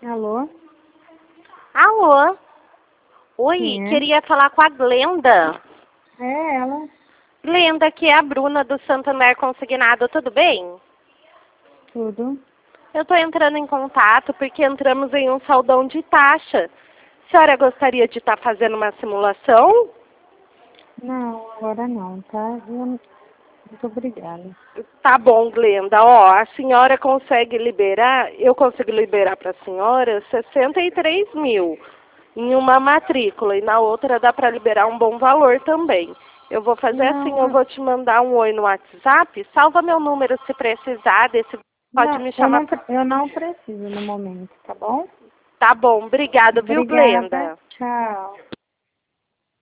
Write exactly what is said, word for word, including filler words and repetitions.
Alô? Alô? Oi, Quem é? queria falar com a Glenda. É ela. Glenda, aqui é a Bruna do Santander Consignado, tudo bem? Tudo. Eu estou entrando em contato porque entramos em um saldão de taxa. A senhora gostaria de estar fazendo uma simulação? Não, agora não, tá? Eu... Muito obrigada. Tá bom, Glenda. Ó, a senhora consegue liberar, eu consigo liberar para a senhora sessenta e três mil em uma matrícula e na outra dá para liberar um bom valor também. Eu vou fazer assim, eu Não, vou te mandar um oi no WhatsApp, salva meu número se precisar, desse pode não, me eu chamar. não, pre- eu não preciso no momento, tá bom? Tá bom, obrigada, viu, Obrigada. Glenda? Tchau.